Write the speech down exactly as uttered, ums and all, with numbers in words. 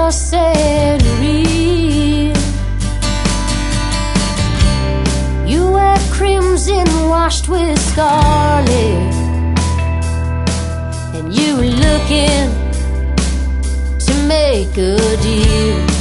cross and real. You wear crimson washed with scarlet, and you were looking to make a deal.